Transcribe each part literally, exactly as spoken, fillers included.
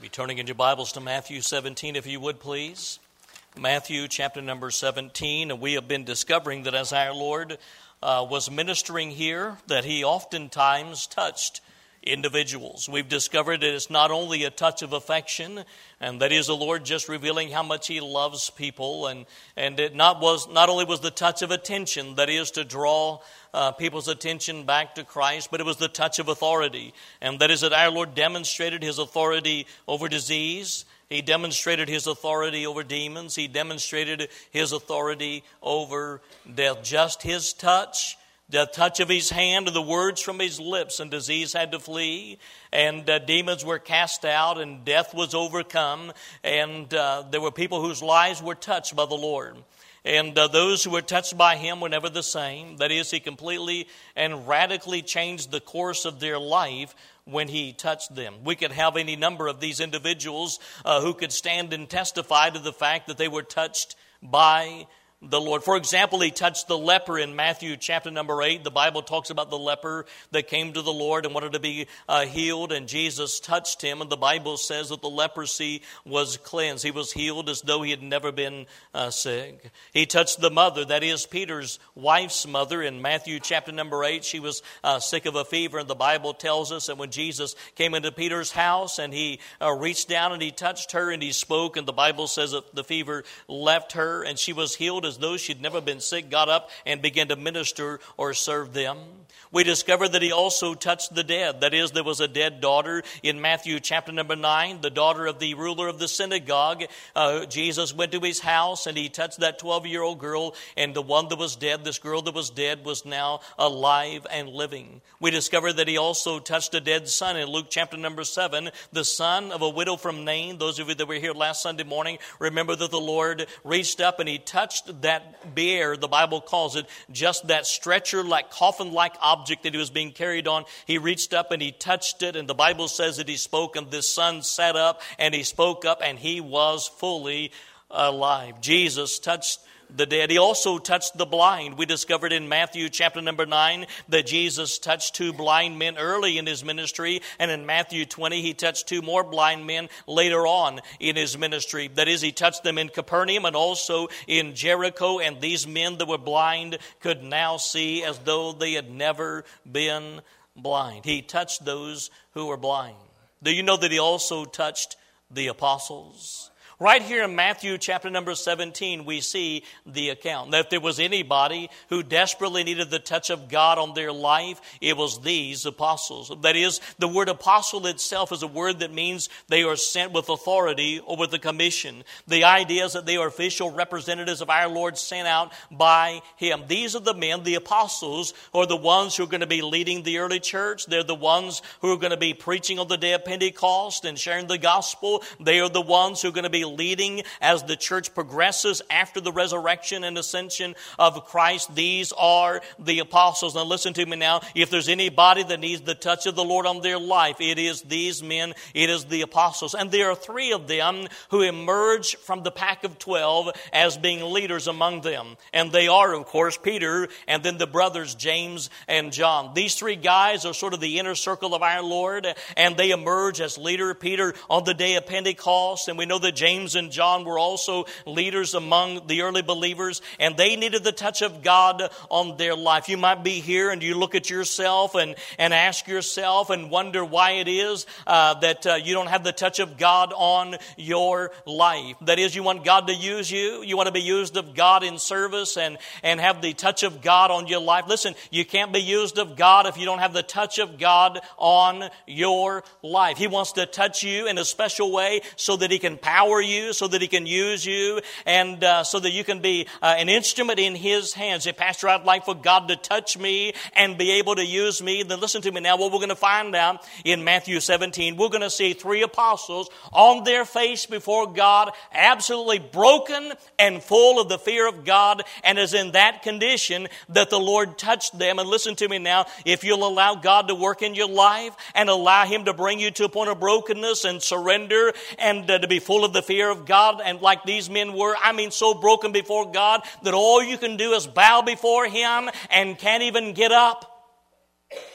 Be turning in your Bibles to Matthew seventeen, if you would, please. Matthew chapter number seventeen, and we have been discovering that as our Lord uh, was ministering here, that He oftentimes touched individuals. We've discovered that it's not only a touch of affection, and that is the Lord just revealing how much He loves people, and and it not was not only was the touch of attention, that is to draw uh, people's attention back to Christ, but it was the touch of authority, and that is that our Lord demonstrated His authority over disease. He demonstrated His authority over demons. He demonstrated His authority over death. Just His touch, the touch of His hand, and the words from His lips, and disease had to flee, and uh, demons were cast out, and death was overcome, and uh, there were people whose lives were touched by the Lord. And uh, those who were touched by Him were never the same. That is, He completely and radically changed the course of their life when He touched them. We could have any number of these individuals uh, who could stand and testify to the fact that they were touched by the Lord. For example, He touched the leper in Matthew chapter number eight. The Bible talks about the leper that came to the Lord and wanted to be uh, healed, and Jesus touched him, and the Bible says that the leprosy was cleansed. He was healed as though he had never been uh, sick. He touched the mother, that is Peter's wife's mother, in Matthew chapter number eight. She was uh, sick of a fever, and the Bible tells us that when Jesus came into Peter's house and He uh, reached down and He touched her and He spoke, and the Bible says that the fever left her and she was healed as though she'd never been sick, got up and began to minister or serve them. We discovered that He also touched the dead. That is, there was a dead daughter in Matthew chapter number nine, the daughter of the ruler of the synagogue. Uh, Jesus went to his house and He touched that twelve-year-old girl, and the one that was dead, this girl that was dead, was now alive and living. We discovered that He also touched a dead son in Luke chapter number seven, the son of a widow from Nain. Those of you that were here last Sunday morning remember that the Lord reached up and He touched that bier, the Bible calls it, just that stretcher-like, coffin-like object that he was being carried on. He reached up and He touched it, and the Bible says that He spoke, and this son sat up and he spoke up, and he was fully alive. Jesus touched the dead. He also touched the blind. We discovered in Matthew chapter number nine that Jesus touched two blind men early in His ministry, and in Matthew twenty He touched two more blind men later on in His ministry. That is, He touched them in Capernaum and also in Jericho, and these men that were blind could now see as though they had never been blind. He touched those who were blind. Do you know that He also touched the apostles? Right here in Matthew chapter number seventeen, we see the account that if there was anybody who desperately needed the touch of God on their life, it was these apostles. That is, the word apostle itself is a word that means they are sent with authority or with a commission. The idea is that they are official representatives of our Lord sent out by Him. These are the men, the apostles, who are the ones who are going to be leading the early church. They're the ones who are going to be preaching on the day of Pentecost and sharing the gospel. They are the ones who are going to be leading as the church progresses after the resurrection and ascension of Christ. These are the apostles. Now listen to me now. If there's anybody that needs the touch of the Lord on their life, it is these men. It is the apostles. And there are three of them who emerge from the pack of twelve as being leaders among them. And they are, of course, Peter and then the brothers James and John. These three guys are sort of the inner circle of our Lord, and they emerge as leader. Peter on the day of Pentecost, and we know that James and John were also leaders among the early believers, and they needed the touch of God on their life. You might be here and you look at yourself and, and ask yourself and wonder why it is uh, that uh, you don't have the touch of God on your life. That is, you want God to use you. You want to be used of God in service and, and have the touch of God on your life. Listen, you can't be used of God if you don't have the touch of God on your life. He wants to touch you in a special way so that He can power you, so that He can use you, and uh, so that you can be uh, an instrument in His hands. Say, Pastor, I'd like for God to touch me and be able to use me. Then listen to me now. What we're going to find out in Matthew seventeen, we're going to see three apostles on their face before God, absolutely broken and full of the fear of God, and is in that condition that the Lord touched them. And listen to me now. If you'll allow God to work in your life and allow Him to bring you to a point of brokenness and surrender and uh, to be full of the fear of God, and like these men were, I mean so broken before God that all you can do is bow before Him and can't even get up.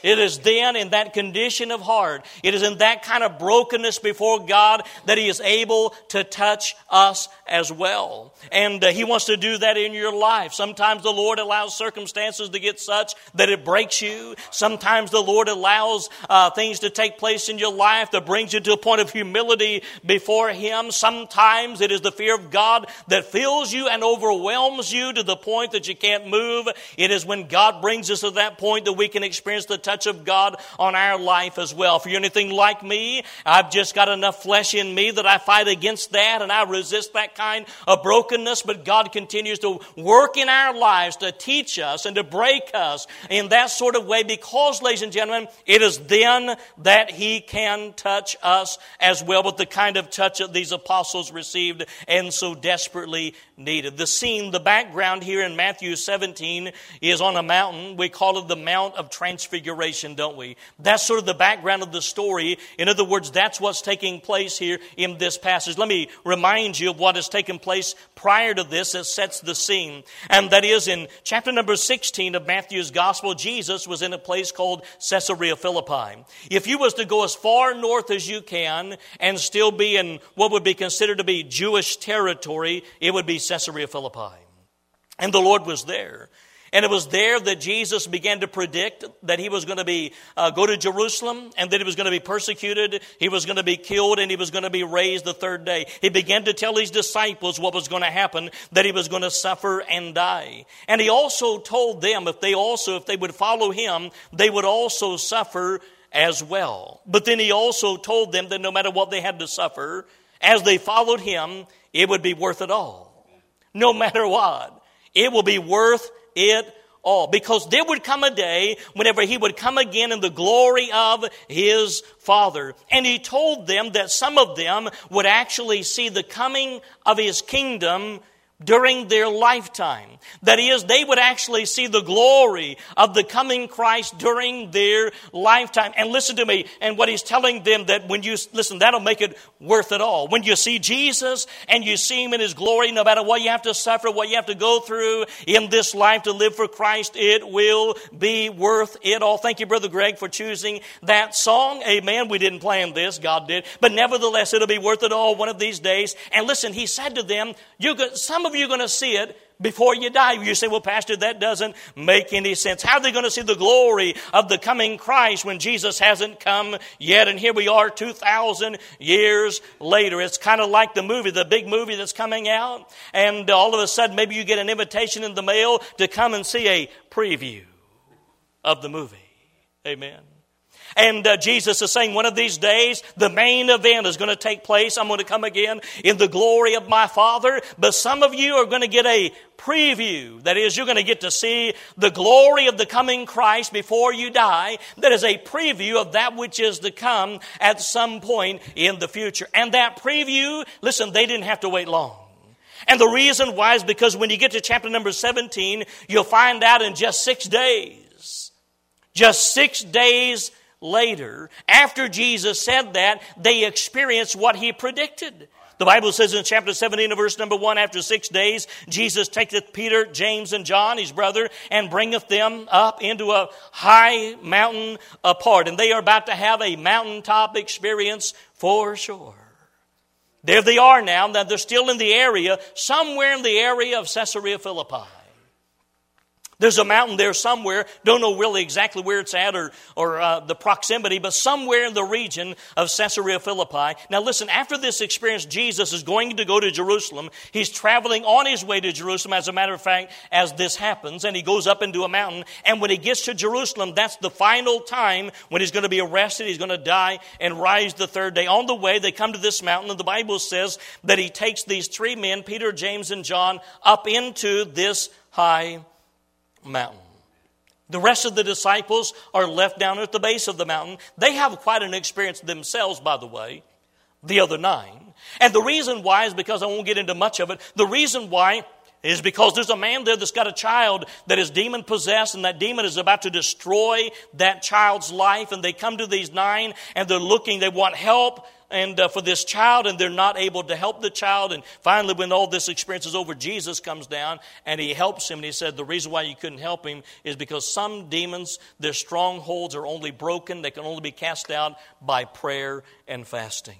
It is then in that condition of heart, it is in that kind of brokenness before God that He is able to touch us as well. And uh, He wants to do that in your life. Sometimes the Lord allows circumstances to get such that it breaks you. Sometimes the Lord allows uh, things to take place in your life that brings you to a point of humility before Him. Sometimes it is the fear of God that fills you and overwhelms you to the point that you can't move. It is when God brings us to that point that we can experience the touch of God on our life as well. If you're anything like me, I've just got enough flesh in me that I fight against that and I resist that kind of brokenness, but God continues to work in our lives to teach us and to break us in that sort of way because, ladies and gentlemen, it is then that He can touch us as well, but the kind of touch that these apostles received and so desperately needed. The scene, the background here in Matthew seventeen is on a mountain. We call it the Mount of Transfiguration, don't we? That's sort of the background of the story. In other words, that's what's taking place here in this passage. Let me remind you of what has taken place prior to this that sets the scene. And that is in chapter number sixteen of Matthew's Gospel, Jesus was in a place called Caesarea Philippi. If you was to go as far north as you can and still be in what would be considered to be Jewish territory, it would be Caesarea Philippi. And the Lord was there. And it was there that Jesus began to predict that He was going to be uh, go to Jerusalem and that He was going to be persecuted, He was going to be killed, and He was going to be raised the third day. He began to tell His disciples what was going to happen, that He was going to suffer and die. And He also told them if they also, if they would follow Him, they would also suffer as well. But then He also told them that no matter what they had to suffer, as they followed Him, it would be worth it all. No matter what, it will be worth it all. Because there would come a day whenever He would come again in the glory of His Father. And He told them that some of them would actually see the coming of His kingdom during their lifetime. That is, they would actually see the glory of the coming Christ during their lifetime. And listen to me, and what He's telling them that when you, listen, that'll make it worth it all. When you see Jesus and you see Him in His glory, no matter what you have to suffer, what you have to go through in this life to live for Christ, it will be worth it all. Thank you, Brother Greg, for choosing that song. Amen. We didn't plan this, God did. But nevertheless, it'll be worth it all one of these days. And listen, He said to them, you could, some of you're going to see it before you die. You say, well, Pastor, that doesn't make any sense. How are they going to see the glory of the coming Christ when Jesus hasn't come yet? And here we are two thousand years later. It's kind of like the movie, the big movie that's coming out. And all of a sudden, maybe you get an invitation in the mail to come and see a preview of the movie. Amen. And uh, Jesus is saying one of these days, the main event is going to take place. I'm going to come again in the glory of my Father. But some of you are going to get a preview. That is, you're going to get to see the glory of the coming Christ before you die. That is a preview of that which is to come at some point in the future. And that preview, listen, they didn't have to wait long. And the reason why is because when you get to chapter number seventeen, you'll find out in just six days, just six days later, after Jesus said that, they experienced what He predicted. The Bible says in chapter seventeen, verse number one, after six days, Jesus taketh Peter, James, and John, His brother, and bringeth them up into a high mountain apart. And they are about to have a mountaintop experience for sure. There they are now. Now they're still in the area, somewhere in the area of Caesarea Philippi. There's a mountain there somewhere. Don't know really exactly where it's at or, or uh, the proximity, but somewhere in the region of Caesarea Philippi. Now listen, after this experience, Jesus is going to go to Jerusalem. He's traveling on His way to Jerusalem, as a matter of fact, as this happens. And He goes up into a mountain. And when He gets to Jerusalem, that's the final time when He's going to be arrested. He's going to die and rise the third day. On the way, they come to this mountain. And the Bible says that He takes these three men, Peter, James, and John, up into this high mountain. The rest of the disciples are left down at the base of the mountain. They have quite an experience themselves, by the way, the other nine. And the reason why is because I won't get into much of it. The reason why is because there's a man there that's got a child that is demon possessed, and that demon is about to destroy that child's life. And they come to these nine and they're looking, they want help. and uh, for this child, and they're not able to help the child. And finally, when all this experience is over, Jesus comes down and he helps him. And he said the reason why you couldn't help him is because some demons, their strongholds are only broken. They can only be cast out by prayer and fasting.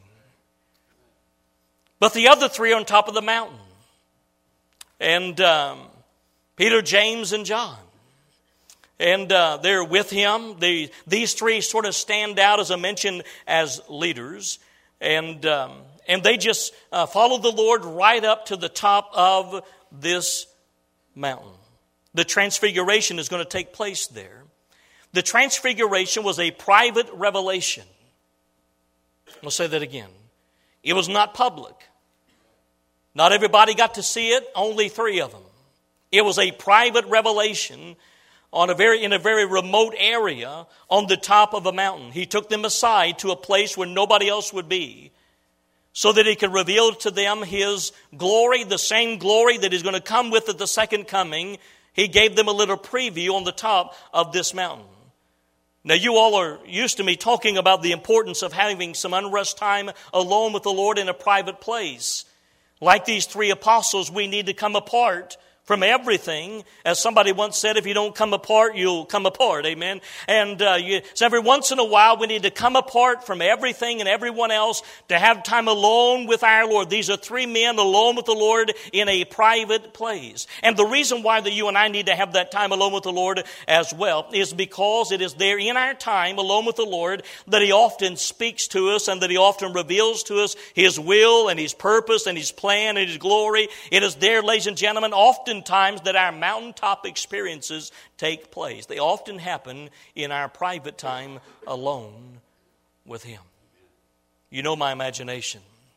But the other three are on top of the mountain. And um, Peter, James, and John. And uh, they're with him. They, these three sort of stand out, as I mentioned, as leaders. And um, and they just uh, follow the Lord right up to the top of this mountain. The transfiguration is going to take place there. The transfiguration was a private revelation. I'll say that again. It was not public. Not everybody got to see it, only three of them. It was a private revelation on a very in a very remote area on the top of a mountain. He took them aside to a place where nobody else would be, so that he could reveal to them his glory, the same glory that is going to come with at the second coming. He gave them a little preview on the top of this mountain. Now, you all are used to me talking about the importance of having some unrushed time alone with the Lord in a private place. Like these three apostles, we need to come apart from everything. As somebody once said, if you don't come apart, you'll come apart. Amen. And uh, you, so every once in a while, we need to come apart from everything and everyone else to have time alone with our Lord. These are three men alone with the Lord in a private place. And the reason why that you and I need to have that time alone with the Lord as well is because it is there in our time alone with the Lord that He often speaks to us and that He often reveals to us His will and His purpose and His plan and His glory. It is there, ladies and gentlemen, often times that our mountaintop experiences take place. They often happen in our private time alone with Him. You know my imagination.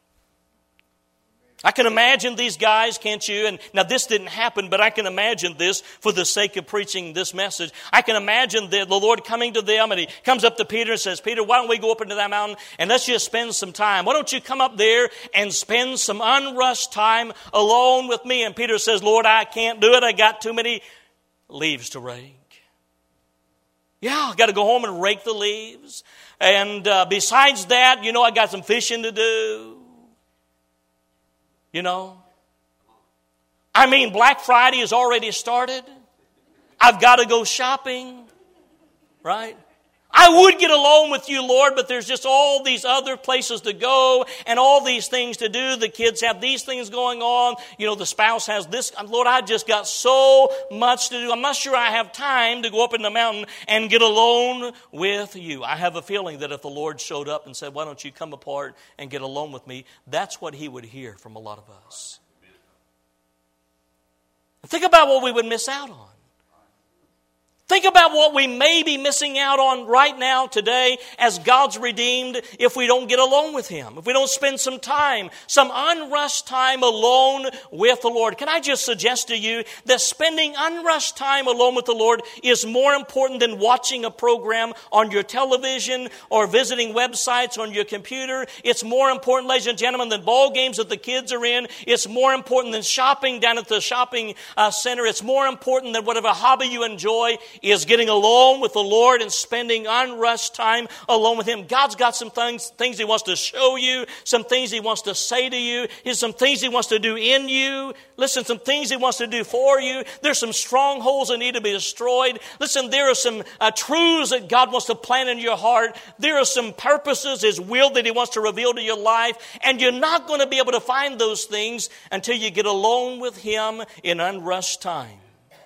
I can imagine these guys, can't you? And now this didn't happen, but I can imagine this for the sake of preaching this message. I can imagine the, the Lord coming to them, and He comes up to Peter and says, Peter, why don't we go up into that mountain and let's just spend some time. Why don't you come up there and spend some unrushed time alone with me? And Peter says, Lord, I can't do it. I got too many leaves to rake. Yeah, I got to go home and rake the leaves. And uh, besides that, you know, I got some fishing to do. You know, I mean, Black Friday has already started. I've got to go shopping, right? I would get along with you, Lord, but there's just all these other places to go and all these things to do. The kids have these things going on. You know, the spouse has this. Lord, I just got so much to do. I'm not sure I have time to go up in the mountain and get alone with you. I have a feeling that if the Lord showed up and said, why don't you come apart and get alone with me, that's what He would hear from a lot of us. And think about what we would miss out on. Think about what we may be missing out on right now today as God's redeemed if we don't get alone with Him, if we don't spend some time, some unrushed time alone with the Lord. Can I just suggest to you that spending unrushed time alone with the Lord is more important than watching a program on your television or visiting websites on your computer? It's more important, ladies and gentlemen, than ball games that the kids are in. It's more important than shopping down at the shopping uh, center. It's more important than whatever hobby you enjoy is getting alone with the Lord and spending unrushed time alone with Him. God's got some things, things He wants to show you, some things He wants to say to you, There's some things He wants to do in you. Listen, some things He wants to do for you. There's some strongholds that need to be destroyed. Listen, there are some uh, truths that God wants to plant in your heart. There are some purposes, His will that He wants to reveal to your life. And you're not going to be able to find those things until you get alone with Him in unrushed time.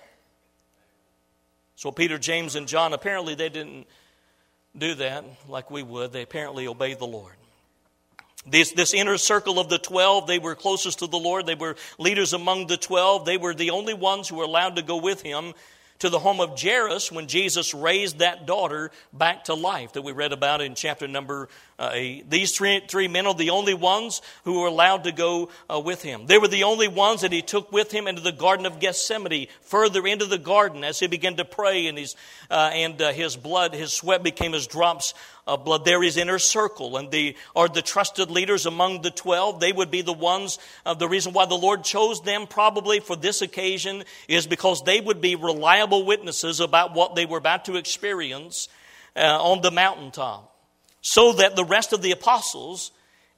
So Peter, James, and John, apparently they didn't do that like we would. They apparently obeyed the Lord. This, this inner circle of the twelve, they were closest to the Lord. They were leaders among the twelve. They were the only ones who were allowed to go with Him to the home of Jairus when Jesus raised that daughter back to life that we read about in chapter number uh, eight. These three, three men are the only ones who were allowed to go uh, with Him. They were the only ones that He took with Him into the Garden of Gethsemane, further into the garden as He began to pray, and his, uh, and uh, his blood, his sweat became as drops of blood. There is inner circle, and the are the trusted leaders among the twelve. They would be the ones, uh, the reason why the Lord chose them probably for this occasion is because they would be reliable witnesses about what they were about to experience uh, on the mountaintop, so that the rest of the apostles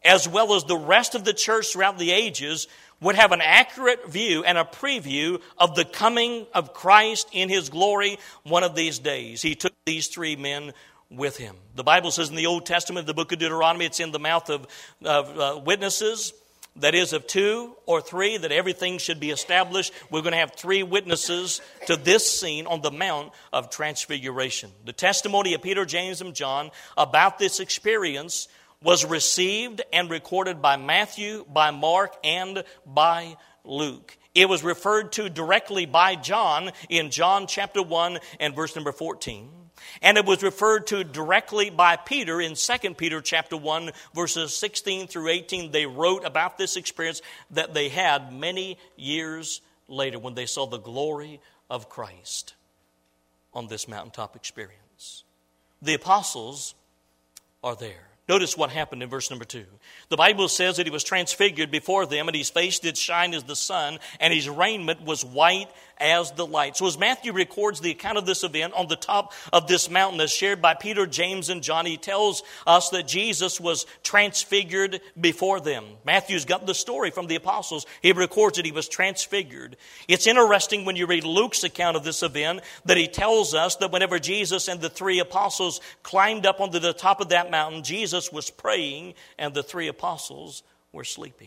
as well as the rest of the church throughout the ages, would have an accurate view and a preview of the coming of Christ in His glory one of these days. He took these three men with Him. The Bible says in the Old Testament, the book of Deuteronomy, it's in the mouth of, of uh, witnesses, that is of two or three, that everything should be established. We're going to have three witnesses to this scene on the Mount of Transfiguration. The testimony of Peter, James, and John about this experience was received and recorded by Matthew, by Mark, and by Luke. It was referred to directly by John in John chapter one and verse number fourteen. And it was referred to directly by Peter in Second Peter chapter one, verses sixteen through eighteen. They wrote about this experience that they had many years later when they saw the glory of Christ on this mountaintop experience. The apostles are there. Notice what happened in verse number two. The Bible says that He was transfigured before them, and His face did shine as the sun, and His raiment was white as the light. So as Matthew records the account of this event on the top of this mountain as shared by Peter, James, and John, he tells us that Jesus was transfigured before them. Matthew's got the story from the apostles. He records that He was transfigured. It's interesting when you read Luke's account of this event that he tells us that whenever Jesus and the three apostles climbed up onto the top of that mountain, Jesus was praying and the three apostles were sleeping.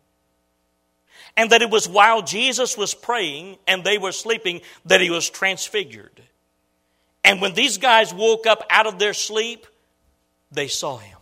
And that it was while Jesus was praying and they were sleeping that He was transfigured. And when these guys woke up out of their sleep, they saw Him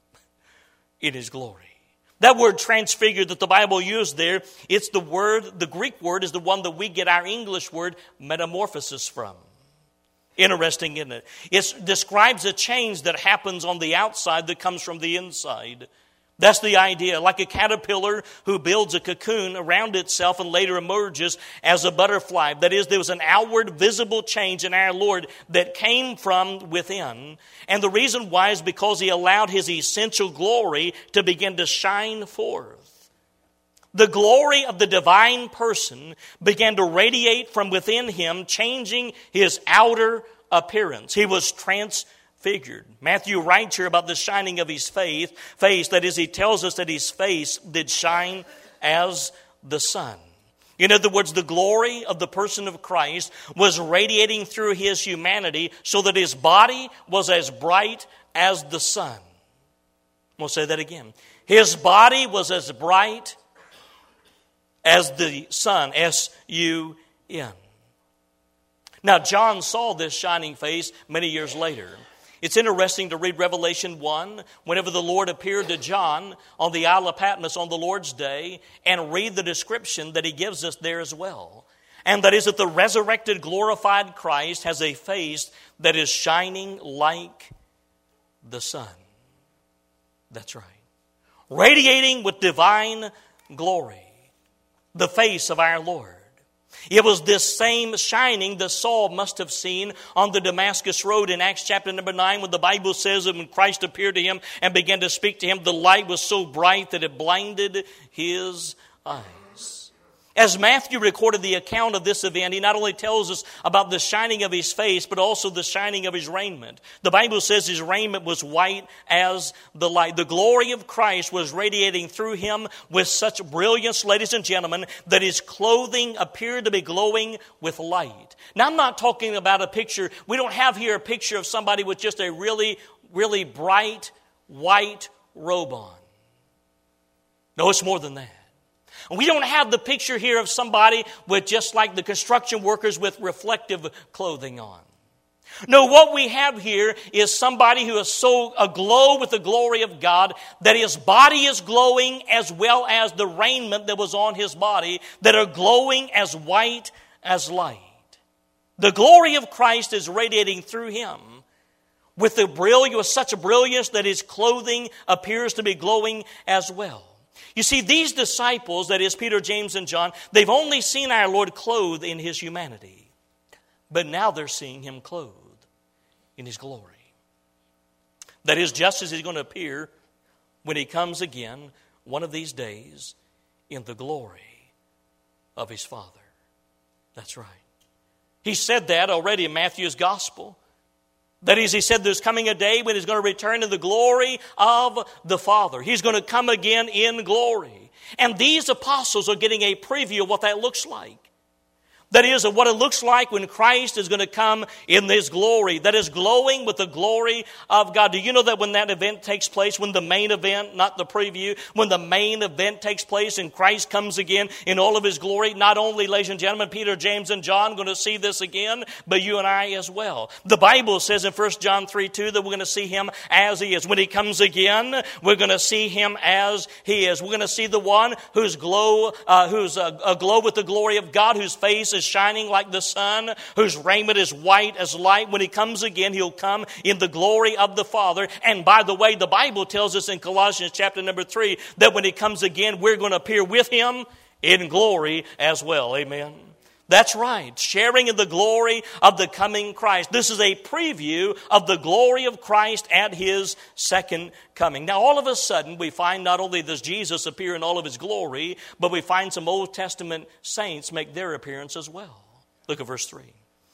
in His glory. That word transfigured that the Bible used there, it's the word, the Greek word is the one that we get our English word metamorphosis from. Interesting, isn't it? It describes a change that happens on the outside that comes from the inside. That's the idea. Like a caterpillar who builds a cocoon around itself and later emerges as a butterfly. That is, there was an outward visible change in our Lord that came from within. And the reason why is because He allowed His essential glory to begin to shine forth. The glory of the divine person began to radiate from within Him, changing His outer appearance. He was transfigured. Figured. Matthew writes here about the shining of His face, face. That is, he tells us that His face did shine as the sun. In other words, the glory of the person of Christ was radiating through His humanity so that His body was as bright as the sun. We'll say that again. His body was as bright as the sun, S U N. Now, John saw this shining face many years later. It's interesting to read Revelation one, whenever the Lord appeared to John on the Isle of Patmos on the Lord's Day, and read the description that He gives us there as well. And that is that the resurrected, glorified Christ has a face that is shining like the sun. That's right. Radiating with divine glory. The face of our Lord. It was this same shining that Saul must have seen on the Damascus Road in Acts chapter number nine, when the Bible says that when Christ appeared to him and began to speak to him, the light was so bright that it blinded his eyes. As Matthew recorded the account of this event, he not only tells us about the shining of His face, but also the shining of His raiment. The Bible says His raiment was white as the light. The glory of Christ was radiating through Him with such brilliance, ladies and gentlemen, that His clothing appeared to be glowing with light. Now, I'm not talking about a picture. We don't have here a picture of somebody with just a really, really bright white robe on. No, it's more than that. We don't have the picture here of somebody with just like the construction workers with reflective clothing on. No, what we have here is somebody who is so aglow with the glory of God that his body is glowing as well as the raiment that was on his body that are glowing as white as light. The glory of Christ is radiating through him with the brilliance, with such a brilliance that his clothing appears to be glowing as well. You see, these disciples, that is Peter, James, and John, they've only seen our Lord clothed in His humanity. But now they're seeing Him clothed in His glory. That is, just as He's going to appear when He comes again one of these days in the glory of His Father. That's right. He said that already in Matthew's Gospel. That is, he said there's coming a day when he's going to return in the glory of the Father. He's going to come again in glory. And these apostles are getting a preview of what that looks like. That is, of what it looks like when Christ is going to come in His glory, that is glowing with the glory of God. Do you know that when that event takes place, when the main event, not the preview, when the main event takes place and Christ comes again in all of His glory, not only, ladies and gentlemen, Peter, James, and John are going to see this again, but you and I as well. The Bible says in First John three two that we're going to see Him as He is. When He comes again, we're going to see Him as He is. We're going to see the one who's glow, uh, who's uh, aglow with the glory of God, whose face is shining like the sun, whose raiment is white as light. When He comes again, He'll come in the glory of the Father. And by the way, the Bible tells us in Colossians chapter number three that when He comes again, we're going to appear with Him in glory as well. Amen. That's right. Sharing in the glory of the coming Christ. This is a preview of the glory of Christ at His second coming. Now, all of a sudden, we find not only does Jesus appear in all of His glory, but we find some Old Testament saints make their appearance as well. Look at verse three.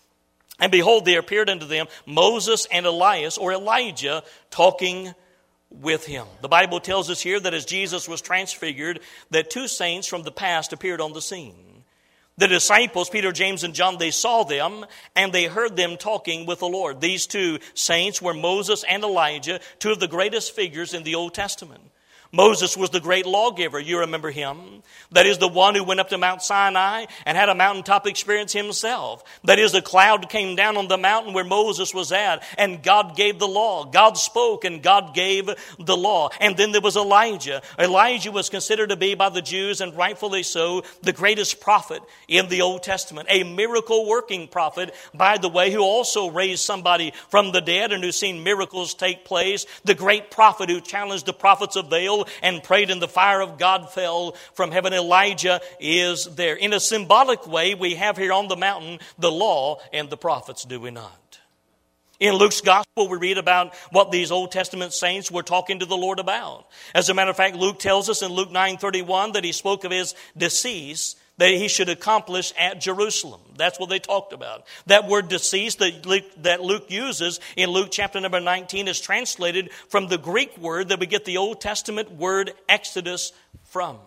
And behold, there appeared unto them Moses and Elias, or Elijah, talking with Him. The Bible tells us here that as Jesus was transfigured, that two saints from the past appeared on the scene. The disciples, Peter, James, and John, they saw them and they heard them talking with the Lord. These two saints were Moses and Elijah, two of the greatest figures in the Old Testament. Moses was the great lawgiver. You remember him. That is the one who went up to Mount Sinai and had a mountaintop experience himself. That is, a cloud came down on the mountain where Moses was at, and God gave the law. God spoke and God gave the law. And then there was Elijah. Elijah was considered to be by the Jews, and rightfully so, the greatest prophet in the Old Testament. A miracle-working prophet, by the way, who also raised somebody from the dead and who's seen miracles take place. The great prophet who challenged the prophets of Baal and prayed, and the fire of God fell from heaven. Elijah is there. In a symbolic way, we have here on the mountain the law and the prophets, do we not? In Luke's gospel, we read about what these Old Testament saints were talking to the Lord about. As a matter of fact, Luke tells us in Luke nine thirty-one that he spoke of his decease that he should accomplish at Jerusalem. That's what they talked about. That word decease that Luke, that Luke uses in Luke chapter number nineteen is translated from the Greek word that we get the Old Testament word Exodus from.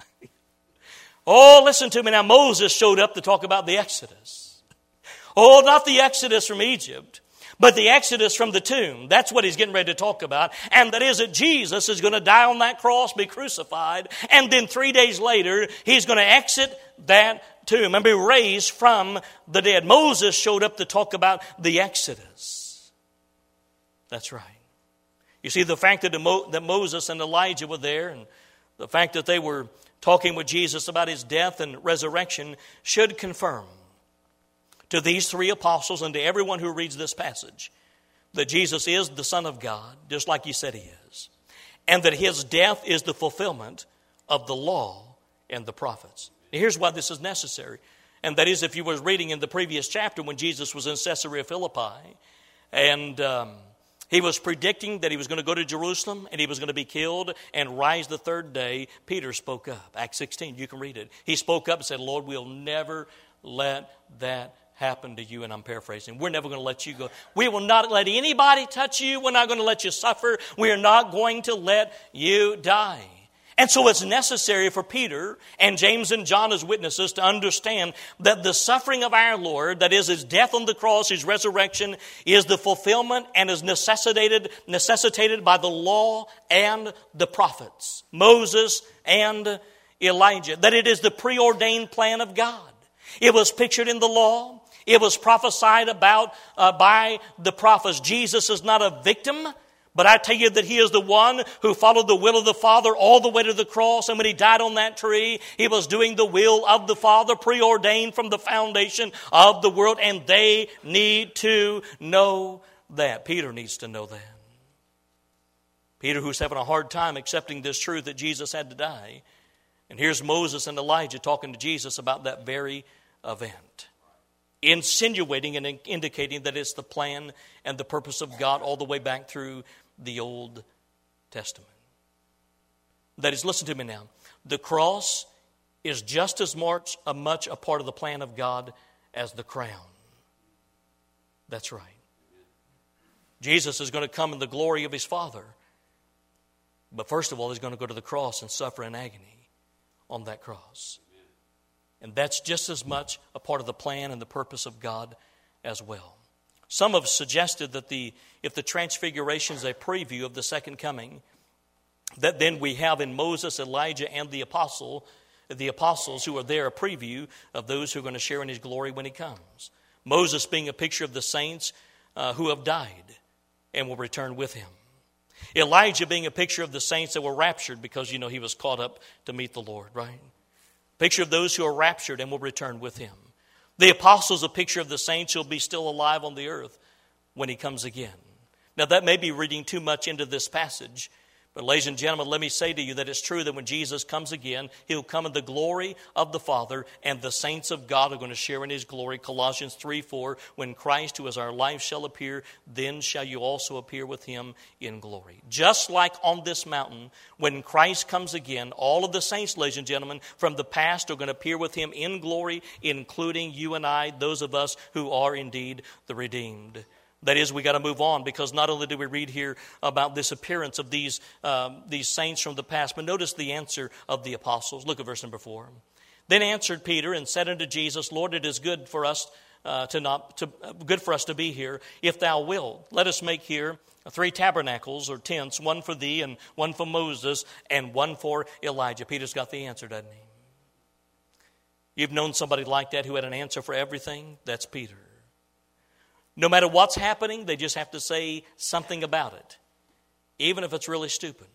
Oh, listen to me now. Moses showed up to talk about the Exodus. Oh, not the Exodus from Egypt, but the Exodus from the tomb. That's what he's getting ready to talk about. And that is that Jesus is going to die on that cross, be crucified, and then three days later, He's going to exit that tomb and be raised from the dead. Moses showed up to talk about the Exodus. That's right. You see, the fact that, the Mo- that Moses and Elijah were there, and the fact that they were talking with Jesus about His death and resurrection should confirm to these three apostles and to everyone who reads this passage that Jesus is the Son of God, just like He said He is, and that His death is the fulfillment of the law and the prophets. Now, here's why this is necessary, and that is if you were reading in the previous chapter when Jesus was in Caesarea Philippi, and um, He was predicting that He was going to go to Jerusalem and He was going to be killed and rise the third day, Peter spoke up. Acts sixteen, you can read it. He spoke up and said, Lord, we'll never let that happen to you. And I'm paraphrasing. We're never going to let you go. We will not let anybody touch you. We're not going to let you suffer. We are not going to let you die. And so it's necessary for Peter and James and John as witnesses to understand that the suffering of our Lord, that is His death on the cross, His resurrection, is the fulfillment and is necessitated, necessitated by the law and the prophets, Moses and Elijah. That it is the preordained plan of God. It was pictured in the law. It was prophesied about uh, by the prophets. Jesus is not a victim, but I tell you that He is the one who followed the will of the Father all the way to the cross. And when He died on that tree, He was doing the will of the Father, preordained from the foundation of the world. And they need to know that. Peter needs to know that. Peter, who's having a hard time accepting this truth that Jesus had to die. And here's Moses and Elijah talking to Jesus about that very event, insinuating and indicating that it's the plan and the purpose of God all the way back through the Old Testament. That is, listen to me now, the cross is just as much a, much a part of the plan of God as the crown. That's right. Jesus is going to come in the glory of his Father. But first of all, he's going to go to the cross and suffer in agony on that cross. And that's just as much a part of the plan and the purpose of God as well. Some have suggested that the if the transfiguration is a preview of the second coming, that then we have in Moses, Elijah, and the apostle, the apostles who are there, a preview of those who are going to share in his glory when he comes. Moses being a picture of the saints uh, who have died and will return with him. Elijah being a picture of the saints that were raptured because, you know, he was caught up to meet the Lord, right? Picture of those who are raptured and will return with him. The apostles, a picture of the saints who will be still alive on the earth when he comes again. Now, that may be reading too much into this passage, but ladies and gentlemen, let me say to you that it's true that when Jesus comes again, he'll come in the glory of the Father, and the saints of God are going to share in his glory. Colossians three four, when Christ, who is our life, shall appear, then shall you also appear with him in glory. Just like on this mountain, when Christ comes again, all of the saints, ladies and gentlemen, from the past are going to appear with him in glory, including you and I, those of us who are indeed the redeemed. That is, we got to move on, because not only do we read here about this appearance of these um, these saints from the past, but notice the answer of the apostles. Look at verse number four. Then answered Peter and said unto Jesus, Lord, it is good for us uh, to not to uh, good for us to be here. If thou wilt, let us make here three tabernacles or tents, one for thee and one for Moses and one for Elijah. Peter's got the answer, doesn't he? You've known somebody like that who had an answer for everything? That's Peter. No matter what's happening, they just have to say something about it, even if it's really stupid.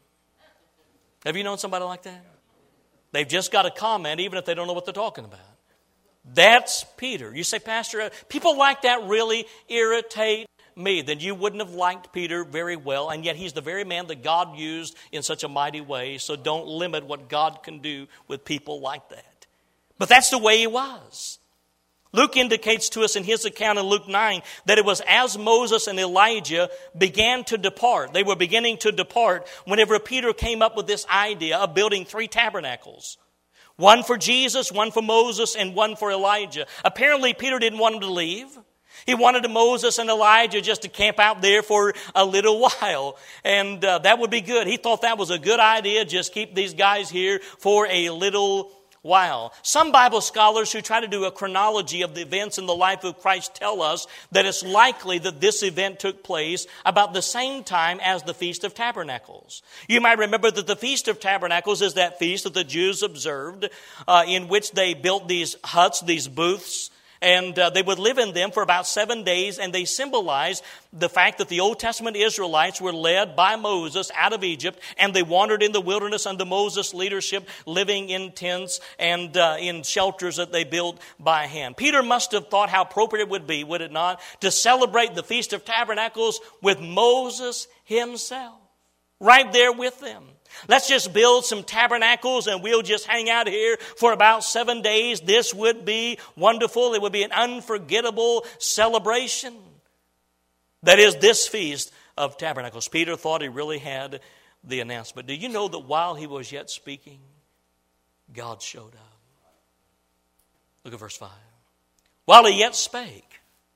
Have you known somebody like that? They've just got a comment, even if they don't know what they're talking about. That's Peter. You say, Pastor, people like that really irritate me. Then you wouldn't have liked Peter very well, and yet he's the very man that God used in such a mighty way, so don't limit what God can do with people like that. But that's the way he was. Luke indicates to us in his account in Luke nine that it was as Moses and Elijah began to depart. They were beginning to depart whenever Peter came up with this idea of building three tabernacles. One for Jesus, one for Moses, and one for Elijah. Apparently, Peter didn't want them to leave. He wanted Moses and Elijah just to camp out there for a little while. And uh, that would be good. He thought that was a good idea. Just keep these guys here for a little while. Wow. Some Bible scholars who try to do a chronology of the events in the life of Christ tell us that it's likely that this event took place about the same time as the Feast of Tabernacles. You might remember that the Feast of Tabernacles is that feast that the Jews observed uh, in which they built these huts, these booths, and uh, they would live in them for about seven days, and they symbolize the fact that the Old Testament Israelites were led by Moses out of Egypt, and they wandered in the wilderness under Moses' leadership, living in tents and uh, in shelters that they built by hand. Peter must have thought how appropriate it would be, would it not, to celebrate the Feast of Tabernacles with Moses himself, right there with them. Let's just build some tabernacles and we'll just hang out here for about seven days. This would be wonderful. It would be an unforgettable celebration. That is this Feast of Tabernacles. Peter thought he really had the announcement. Do you know that while he was yet speaking, God showed up? Look at verse five. While he yet spake,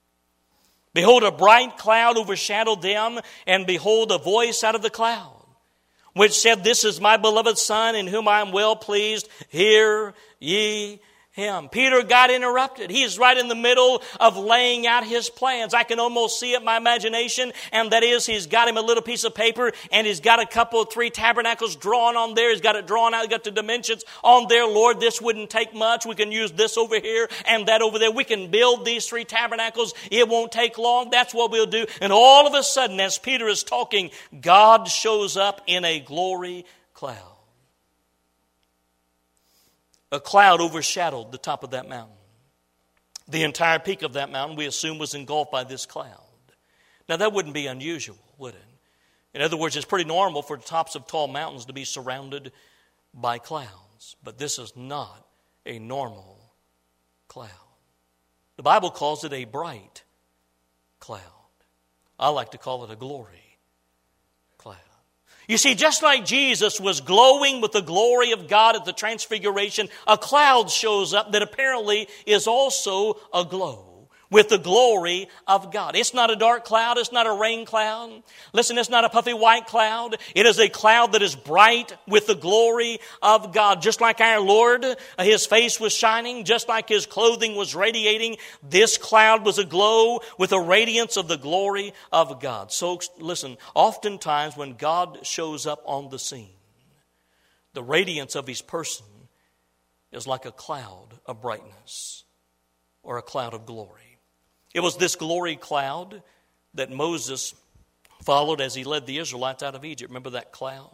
behold, a bright cloud overshadowed them, and behold, a voice out of the cloud, which said, This is my beloved Son, in whom I am well pleased. Hear ye him. Peter got interrupted. He's right in the middle of laying out his plans. I can almost see it in my imagination, and that is he's got him a little piece of paper, and he's got a couple of three tabernacles drawn on there. He's got it drawn out. He's got the dimensions on there. Lord, this wouldn't take much. We can use this over here and that over there. We can build these three tabernacles. It won't take long. That's what we'll do. And all of a sudden, as Peter is talking, God shows up in a glory cloud. A cloud overshadowed the top of that mountain. The entire peak of that mountain, we assume, was engulfed by this cloud. Now, that wouldn't be unusual, would it? In other words, it's pretty normal for the tops of tall mountains to be surrounded by clouds. But this is not a normal cloud. The Bible calls it a bright cloud. I like to call it a glory cloud. You see, just like Jesus was glowing with the glory of God at the Transfiguration, a cloud shows up that apparently is also aglow. with the glory of God. It's not a dark cloud. It's not a rain cloud. Listen, it's not a puffy white cloud. It is a cloud that is bright with the glory of God. Just like our Lord, His face was shining, just like His clothing was radiating, this cloud was aglow with the radiance of the glory of God. So listen, oftentimes when God shows up on the scene, the radiance of His person is like a cloud of brightness or a cloud of glory. It was this glory cloud that Moses followed as he led the Israelites out of Egypt. Remember that cloud?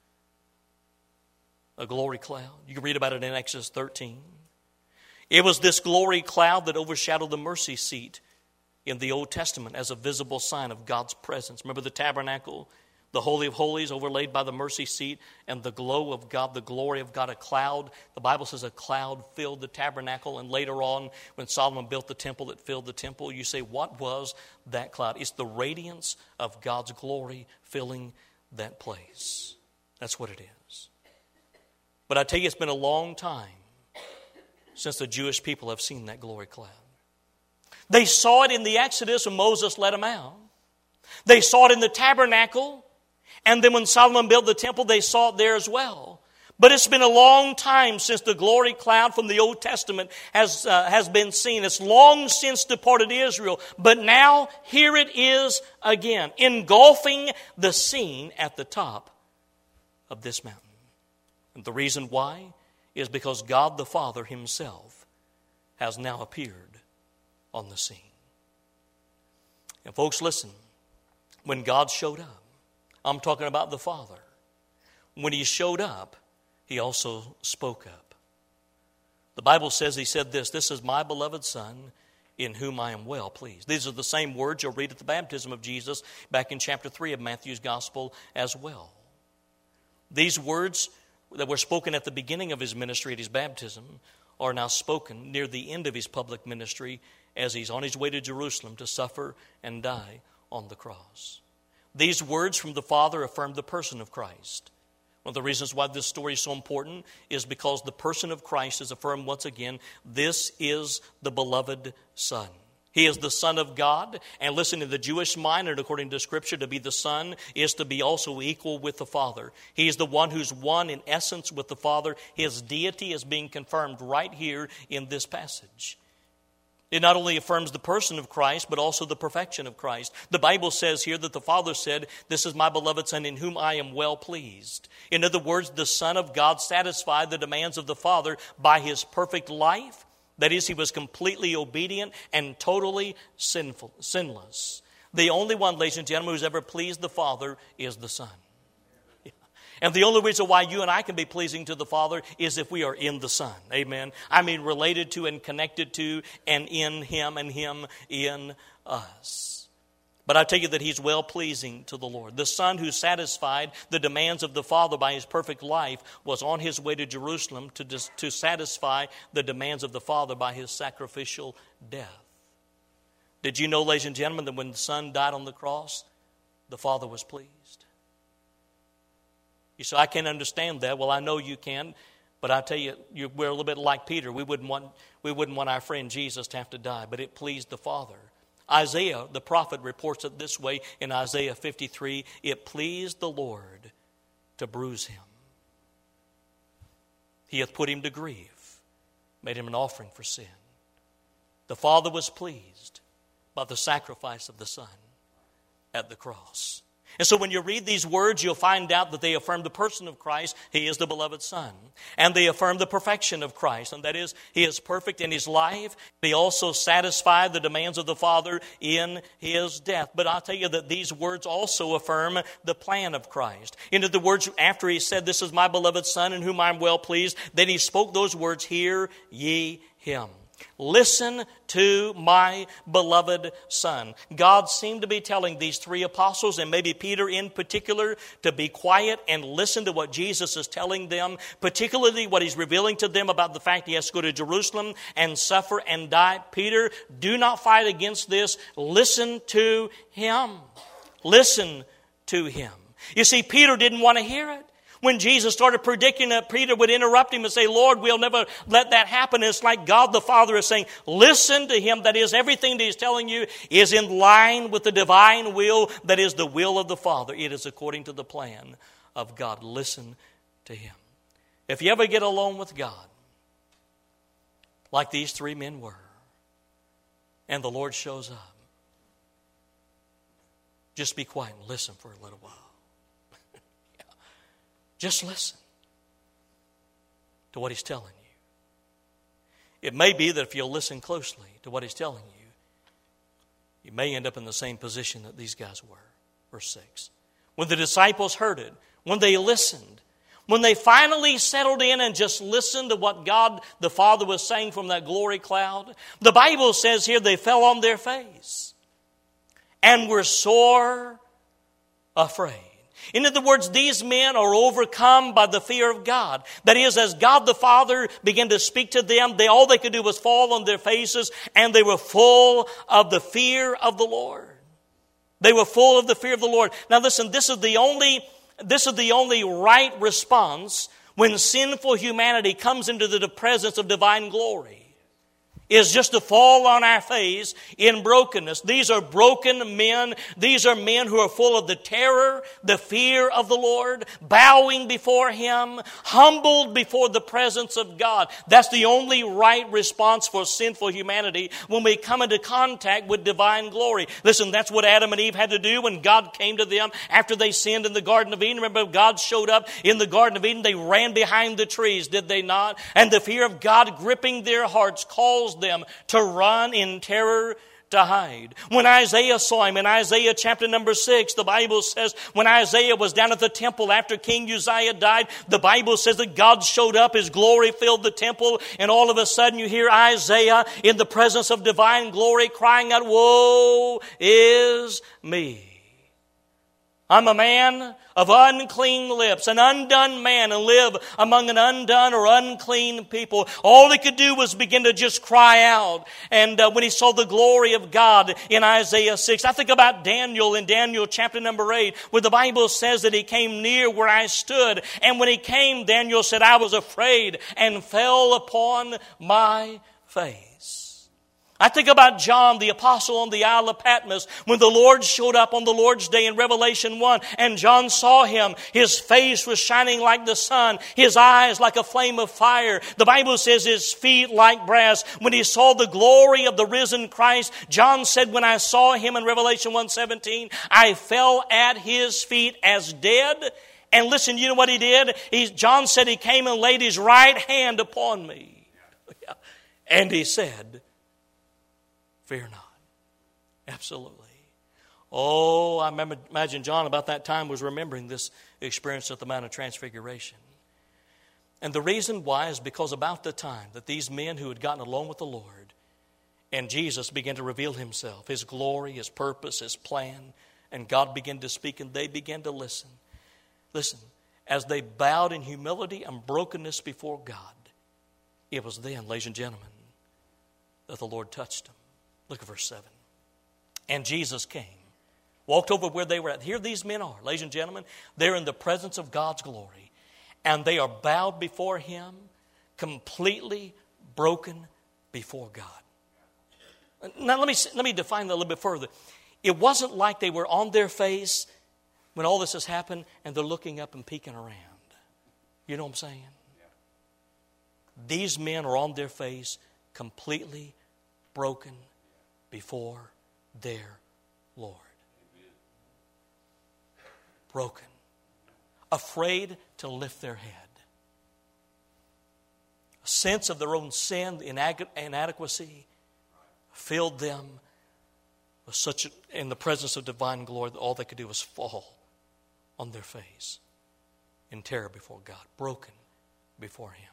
A glory cloud. You can read about it in Exodus thirteen. It was this glory cloud that overshadowed the mercy seat in the Old Testament as a visible sign of God's presence. Remember the tabernacle? The Holy of Holies overlaid by the mercy seat and the glow of God, the glory of God, a cloud. The Bible says a cloud filled the tabernacle. And later on, when Solomon built the temple, it filled the temple. You say, what was that cloud? It's the radiance of God's glory filling that place. That's what it is. But I tell you, it's been a long time since the Jewish people have seen that glory cloud. They saw it in the Exodus when Moses led them out. They saw it in the tabernacle. And then when Solomon built the temple, they saw it there as well. But it's been a long time since the glory cloud from the Old Testament has, uh, has been seen. It's long since departed Israel. But now, here it is again, engulfing the scene at the top of this mountain. And the reason why is because God the Father Himself has now appeared on the scene. And folks, listen, when God showed up, I'm talking about the Father. When He showed up, He also spoke up. The Bible says He said this, "This is my beloved Son, in whom I am well pleased." These are the same words you'll read at the baptism of Jesus back in chapter three of Matthew's Gospel as well. These words that were spoken at the beginning of His ministry at His baptism are now spoken near the end of His public ministry as He's on His way to Jerusalem to suffer and die on the cross. These words from the Father affirm the person of Christ. One of the reasons why this story is so important is because the person of Christ is affirmed once again. This is the beloved Son. He is the Son of God. And listen, in the Jewish mind and according to Scripture, to be the Son is to be also equal with the Father. He is the one who's one in essence with the Father. His deity is being confirmed right here in this passage. It not only affirms the person of Christ, but also the perfection of Christ. The Bible says here that the Father said, "This is my beloved Son in whom I am well pleased." In other words, the Son of God satisfied the demands of the Father by His perfect life. That is, He was completely obedient and totally sinful, sinless. The only one, ladies and gentlemen, who's ever pleased the Father is the Son. And the only reason why you and I can be pleasing to the Father is if we are in the Son. Amen. I mean related to and connected to and in Him and Him in us. But I tell you that He's well-pleasing to the Lord. The Son who satisfied the demands of the Father by His perfect life was on His way to Jerusalem to, dis- to satisfy the demands of the Father by His sacrificial death. Did you know, ladies and gentlemen, that when the Son died on the cross, the Father was pleased? You say, "I can't understand that." Well, I know you can, but I tell you, you're, we're a little bit like Peter. We wouldn't want we wouldn't want our friend Jesus to have to die, but it pleased the Father. Isaiah, the prophet, reports it this way in Isaiah fifty-three, "It pleased the Lord to bruise Him. He hath put Him to grief, made Him an offering for sin." The Father was pleased by the sacrifice of the Son at the cross. And so when you read these words, you'll find out that they affirm the person of Christ. He is the beloved Son. And they affirm the perfection of Christ. And that is, He is perfect in His life. He also satisfied the demands of the Father in His death. But I'll tell you that these words also affirm the plan of Christ. In other words, after He said, "This is my beloved Son in whom I am well pleased," then He spoke those words, "Hear ye Him." Listen to my beloved Son. God seemed to be telling these three apostles, and maybe Peter in particular, to be quiet and listen to what Jesus is telling them, particularly what He's revealing to them about the fact He has to go to Jerusalem and suffer and die. Peter, do not fight against this. Listen to Him. Listen to Him. You see, Peter didn't want to hear it. When Jesus started predicting that, Peter would interrupt him and say, Lord, we'll never let that happen. It's like God the Father is saying, listen to him. That is, everything that he's telling you is in line with the divine will. That is the will of the Father. It is according to the plan of God. Listen to him. If you ever get alone with God, like these three men were, and the Lord shows up, just be quiet and listen for a little while. Yeah. Just listen to what he's telling you. It may be that if you'll listen closely to what he's telling you, you may end up in the same position that these guys were. Verse six. When the disciples heard it, when they listened, when they finally settled in and just listened to what God the Father was saying from that glory cloud, the Bible says here they fell on their face and were sore afraid. In other words, these men are overcome by the fear of God. That is, as God the Father began to speak to them, they all they could do was fall on their faces, and they were full of the fear of the Lord. They were full of the fear of the Lord. Now listen, this is the only This is the only right response when sinful humanity comes into the presence of divine glory, is just to fall on our face in brokenness. These are broken men. These are men who are full of the terror, the fear of the Lord, bowing before him, humbled before the presence of God. That's the only right response for sinful humanity when we come into contact with divine glory. Listen, that's what Adam and Eve had to do when God came to them after they sinned in the Garden of Eden. Remember, God showed up in the Garden of Eden. They ran behind the trees, did they not? And the fear of God gripping their hearts caused them to run in terror, to hide. When Isaiah saw him in Isaiah chapter number six, the Bible says when Isaiah was down at the temple after King Uzziah died, the Bible says that God showed up, his glory filled the temple, and all of a sudden you hear Isaiah in the presence of divine glory crying out, "Woe is me. I'm a man of unclean lips, an undone man, and live among an undone or unclean people." All he could do was begin to just cry out. And uh, when he saw the glory of God in Isaiah six, I think about Daniel in Daniel chapter number eight, where the Bible says that he came near where I stood. And when he came, Daniel said, "I was afraid and fell upon my face." I think about John, the apostle on the Isle of Patmos, when the Lord showed up on the Lord's Day in Revelation one, and John saw him. His face was shining like the sun, his eyes like a flame of fire. The Bible says his feet like brass. When he saw the glory of the risen Christ, John said, when I saw him in Revelation one seventeen, I fell at his feet as dead. And listen, you know what he did? He, John said he came and laid his right hand upon me. And he said, "Fear not." Absolutely. Oh, I remember, imagine John about that time was remembering this experience at the Mount of Transfiguration. And the reason why is because about the time that these men who had gotten alone with the Lord and Jesus began to reveal himself, his glory, his purpose, his plan, and God began to speak and they began to listen. Listen, as they bowed in humility and brokenness before God, it was then, ladies and gentlemen, that the Lord touched them. Look at verse seven. And Jesus came, walked over where they were at. Here these men are, ladies and gentlemen. They're in the presence of God's glory. And they are bowed before him, completely broken before God. Now let me, let me define that a little bit further. It wasn't like they were on their face when all this has happened and they're looking up and peeking around. You know what I'm saying? These men are on their face, completely broken before their Lord. Broken. Afraid to lift their head. A sense of their own sin, inadequacy, filled them with such a, in the presence of divine glory that all they could do was fall on their face in terror before God. Broken before him.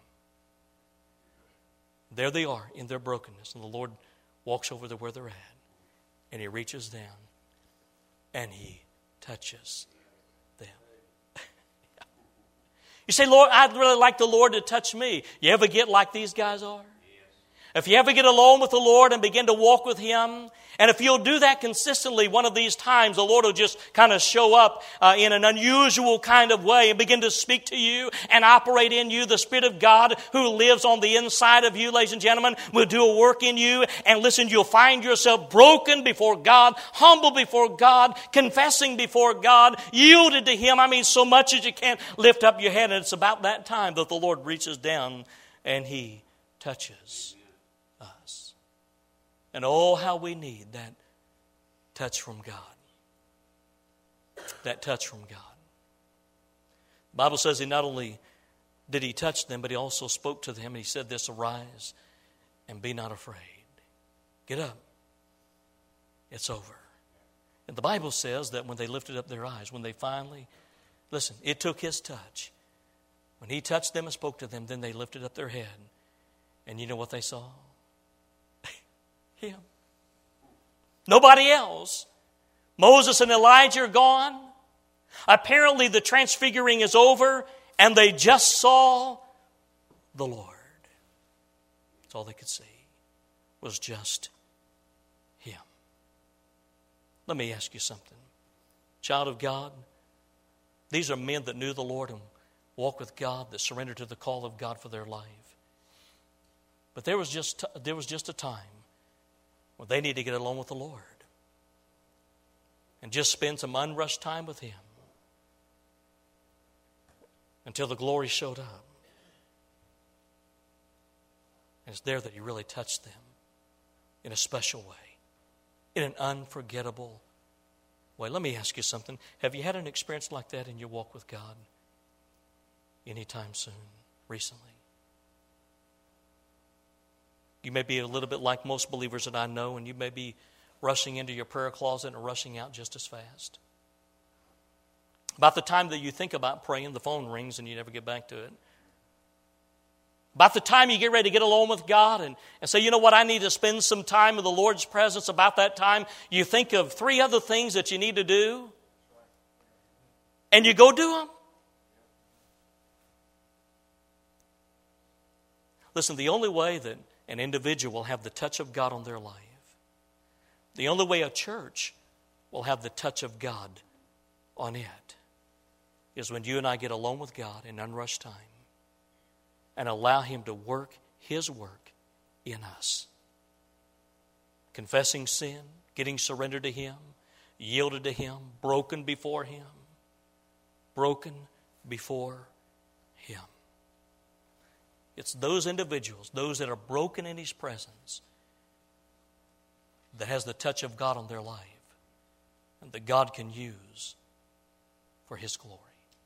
There they are in their brokenness, and the Lord walks over to where they're at, and he reaches down, and he touches them. You say, "Lord, I'd really like the Lord to touch me." You ever get like these guys are? If you ever get alone with the Lord and begin to walk with Him, and if you'll do that consistently, one of these times the Lord will just kind of show up uh, in an unusual kind of way and begin to speak to you and operate in you. The Spirit of God who lives on the inside of you, ladies and gentlemen, will do a work in you. And listen, you'll find yourself broken before God, humble before God, confessing before God, yielded to Him. I mean, so much that you can't lift up your head. And it's about that time that the Lord reaches down and He touches us. And oh, how we need that touch from God. That touch from God. The Bible says He not only did He touch them, but He also spoke to them and He said this, arise and be not afraid. Get up. It's over. And the Bible says that when they lifted up their eyes, when they finally, listen, it took His touch. When He touched them and spoke to them, then they lifted up their head. And you know what they saw? Him. Nobody else. Moses and Elijah are gone. Apparently the transfiguring is over and they just saw the Lord. That's all they could see was just Him. Let me ask you something. Child of God, these are men that knew the Lord and walked with God, that surrendered to the call of God for their life. But there was just there was just a time when they need to get along with the Lord and just spend some unrushed time with Him until the glory showed up. And it's there that He really touched them in a special way, in an unforgettable way. Let me ask you something. Have you had an experience like that in your walk with God anytime soon, recently? You may be a little bit like most believers that I know, and you may be rushing into your prayer closet and rushing out just as fast. About the time that you think about praying, the phone rings and you never get back to it. About the time you get ready to get alone with God and, and say, you know what, I need to spend some time in the Lord's presence. About that time, you think of three other things that you need to do, and you go do them. Listen, the only way that an individual will have the touch of God on their life, the only way a church will have the touch of God on it, is when you and I get alone with God in unrushed time and allow Him to work His work in us. Confessing sin, getting surrendered to Him, yielded to Him, broken before Him, broken before Him. It's those individuals, those that are broken in His presence, that has the touch of God on their life and that God can use for His glory.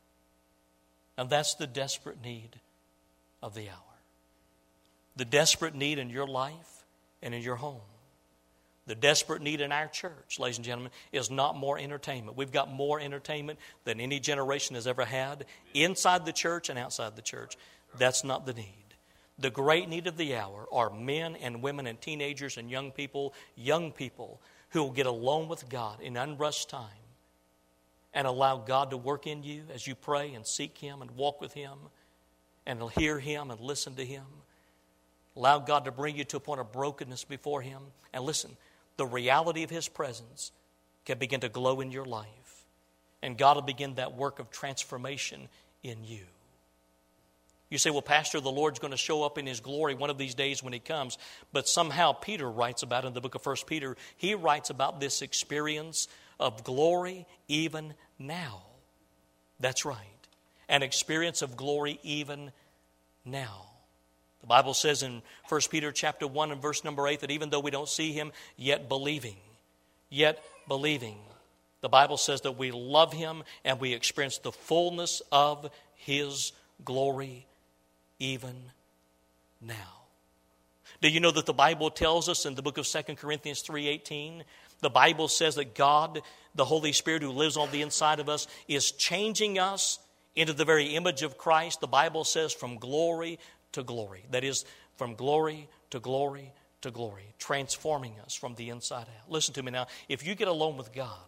And that's the desperate need of the hour. The desperate need in your life and in your home. The desperate need in our church, ladies and gentlemen, is not more entertainment. We've got more entertainment than any generation has ever had, inside the church and outside the church. That's not the need. The great need of the hour are men and women and teenagers and young people, young people who will get alone with God in unrushed time and allow God to work in you as you pray and seek Him and walk with Him and hear Him and listen to Him. Allow God to bring you to a point of brokenness before Him. And listen, the reality of His presence can begin to glow in your life. And God will begin that work of transformation in you. You say, well, Pastor, the Lord's going to show up in His glory one of these days when He comes. But somehow Peter writes about it in the book of First Peter. He writes about this experience of glory even now. That's right. An experience of glory even now. The Bible says in First Peter chapter one and verse number eight that even though we don't see Him, yet believing, yet believing, the Bible says that we love Him and we experience the fullness of His glory even now. Do you know that the Bible tells us in the book of Second Corinthians three eighteen, the Bible says that God, the Holy Spirit who lives on the inside of us, is changing us into the very image of Christ. The Bible says from glory to glory. That is, from glory to glory to glory, transforming us from the inside out. Listen to me now. If you get alone with God,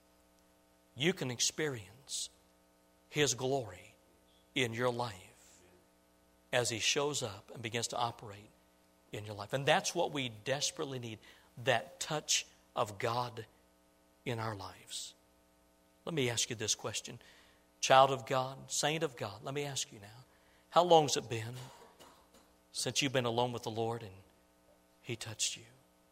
you can experience His glory in your life as He shows up and begins to operate in your life. And that's what we desperately need, that touch of God in our lives. Let me ask you this question. Child of God, saint of God, let me ask you now, how long has it been since you've been alone with the Lord and He touched you?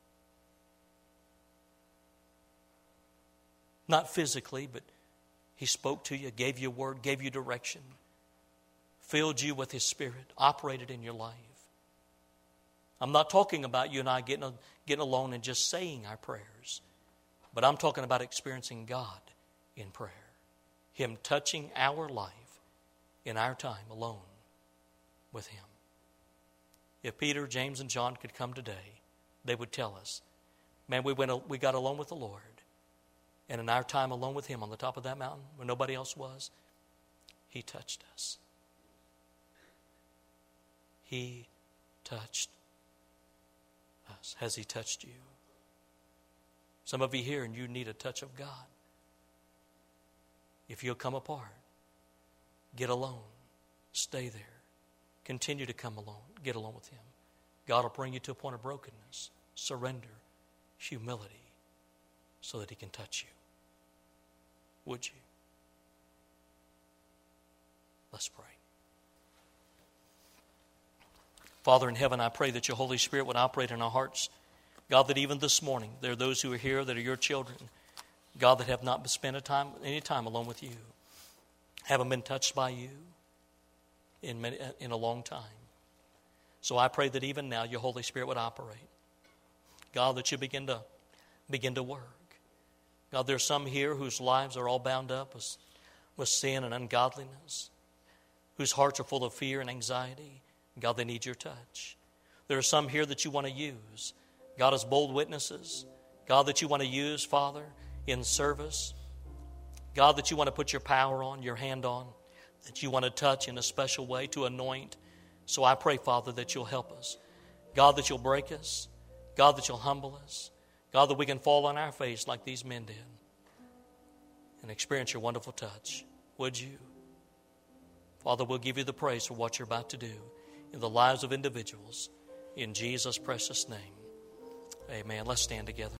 Not physically, but He spoke to you, gave you a word, gave you direction, filled you with His Spirit, operated in your life. I'm not talking about you and I getting, getting alone and just saying our prayers, but I'm talking about experiencing God in prayer. Him touching our life in our time alone with Him. If Peter, James, and John could come today, they would tell us, man, we went, we got alone with the Lord. And in our time alone with Him on the top of that mountain, where nobody else was, He touched us. He touched us. Has He touched you? Some of you here and you need a touch of God. If you'll come apart, get alone, stay there, continue to come alone, get alone with Him. God will bring you to a point of brokenness, surrender, humility, so that He can touch you. Would you? Let's pray. Father in heaven, I pray that your Holy Spirit would operate in our hearts. God, that even this morning, there are those who are here that are your children. God, that have not spent a time, any time alone with you. Haven't been touched by you in, many, in a long time. So I pray that even now your Holy Spirit would operate. God, that you begin to, begin to work. God, there are some here whose lives are all bound up with, with sin and ungodliness, whose hearts are full of fear and anxiety. God, they need your touch. There are some here that you want to use, God, as bold witnesses. God, that you want to use, Father, in service. God, that you want to put your power on, your hand on, that you want to touch in a special way, to anoint. So I pray, Father, that you'll help us. God, that you'll break us. God, that you'll humble us. God, that we can fall on our face like these men did and experience your wonderful touch. Would you? Father, we'll give you the praise for what you're about to do in the lives of individuals. In Jesus' precious name, amen. Let's stand together.